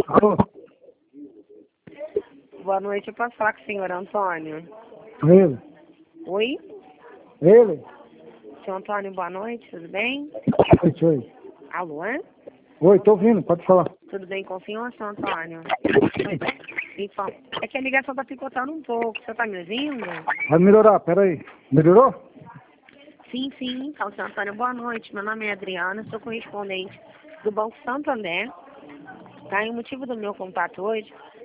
Alô? Boa noite, eu posso falar com o senhor Antônio? Ele? Oi? Ele? Senhor Antônio, boa noite, tudo bem? Oi. Alô, é? Oi, tô ouvindo, pode falar. Tudo bem com o senhor, senhor Antônio? Então, é que a ligação tá picotando um pouco, você tá me ouvindo? Vai melhorar, peraí. Melhorou? Sim, sim, então, senhor Antônio, boa noite, meu nome é Adriana, sou correspondente do Banco Santander, tá? E o motivo do meu contato hoje